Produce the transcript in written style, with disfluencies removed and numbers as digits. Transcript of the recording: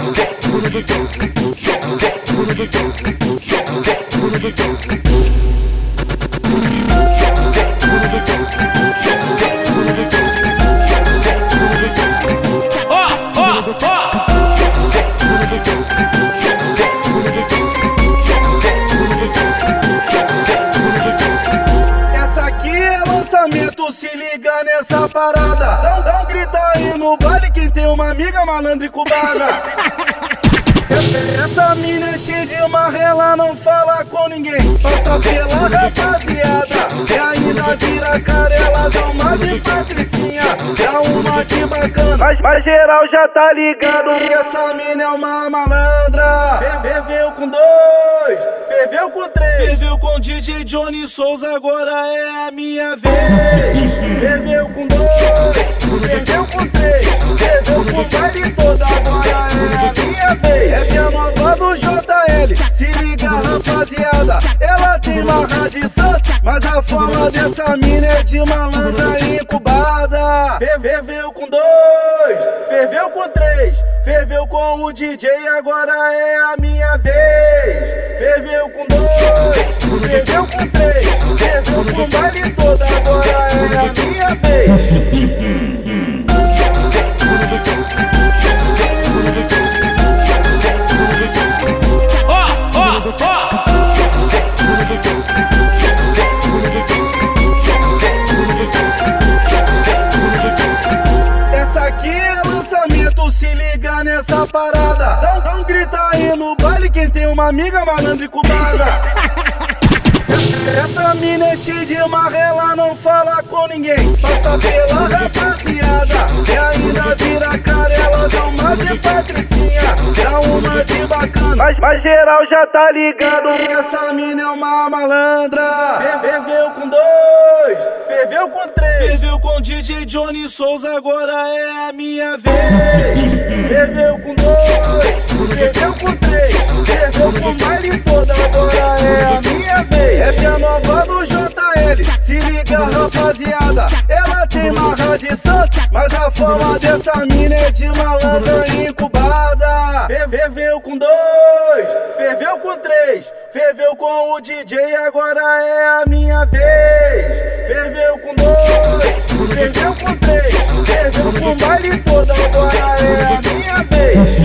Essa aqui é lançamento, se liga nessa parada. Não grita aí no baile quem tem uma amiga malandra e cubana. Essa mina é cheia de marrela, não fala com ninguém. Passa pela rapaziada e ainda vira carela. Dá uma de patricinha, dá uma de bacana. Mas geral já tá ligado que essa mina é uma malandra. Ferveu com 2, ferveu com 3, ferveu com DJ Johnny Souza, agora é a minha vez. Ferveu com 2, ferveu com 3, ferveu com o baile todo, agora é a minha vez. Essa é a nova do JL, se liga rapaziada. Ela tem marra de santo, mas a forma dessa mina é de malandra incubada. Ferveu com 2, ferveu com 3, ferveu com o DJ, agora é a minha vez. Ferveu com 2, ferveu com 3, ferveu com o baile todo, agora é a minha vez. Essa aqui é lançamento, se liga nessa parada. Não grita aí no baile quem tem uma amiga malandra e cubana. Essa mina é cheia de marrela, não fala com ninguém. Passa pela rapaziada e ainda vira carela. Dá uma de patricinha, dá uma de bacana. Mas geral já tá ligado que essa mina é uma malandra. Ferveu com 2, ferveu com 3, ferveu com DJ Johnny Souza, agora é a minha vez. Ferveu com 2, ferveu com 3, ferveu com o baile todo, agora é a minha vez. Essa é a nova do JL, se liga rapaziada. Ela tem marra de santo, mas a forma dessa mina é de malandra incubada. Ferveu com 2, ferveu com 3, ferveu com o DJ, agora é a minha vez. Ferveu com 2, ferveu com 3, ferveu com o baile todo, agora é a minha vez.